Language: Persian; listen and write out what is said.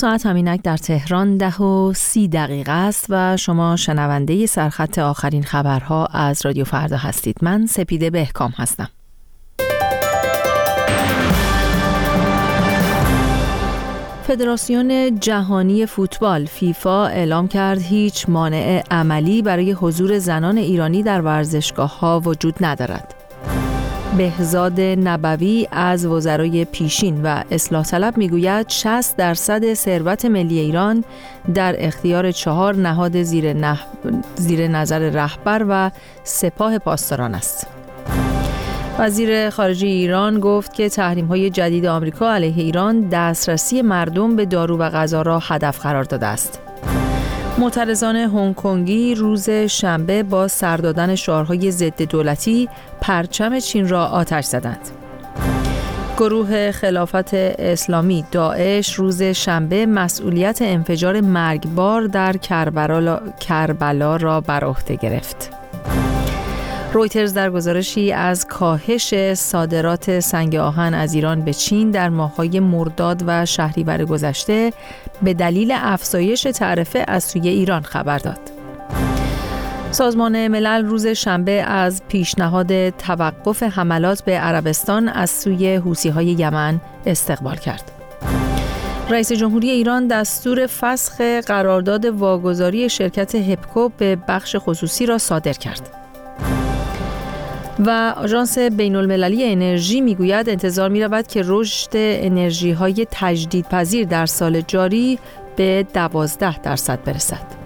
ساعت همینک در تهران 10:30 است و شما شنونده سرخط آخرین خبرها از رادیو فردا هستید. من سپیده بهکام هستم. فدراسیون جهانی فوتبال فیفا اعلام کرد هیچ مانع عملی برای حضور زنان ایرانی در ورزشگاه‌ها وجود ندارد. بهزاد نبوی از وزرای پیشین و اصلاح طلب میگوید 60% ثروت ملی ایران در اختیار 4 نهاد زیر نظر رهبر و سپاه پاسداران است. وزیر خارجه ایران گفت که تحریم‌های جدید آمریکا علیه ایران دسترسی مردم به دارو و غذا را هدف قرار داده است. معترضان هنگ کنگی روز شنبه با سر دادن شعارهای ضد دولتی پرچم چین را آتش زدند. گروه خلافت اسلامی داعش روز شنبه مسئولیت انفجار مرگبار در کربلا را بر عهده گرفت. رویترز در گزارشی از کاهش صادرات سنگ آهن از ایران به چین در ماه‌های مرداد و شهریور گذشته به دلیل افزایش تعرفه از سوی ایران خبر داد. سازمان ملل روز شنبه از پیشنهاد توقف حملات به عربستان از سوی حوثی‌های یمن استقبال کرد. رئیس جمهوری ایران دستور فسخ قرارداد واگذاری شرکت هپکو به بخش خصوصی را صادر کرد. و آژانس بین‌المللی انرژی میگوید انتظار می‌رود که رشد انرژی‌های تجدیدپذیر در سال جاری به 12% برسد.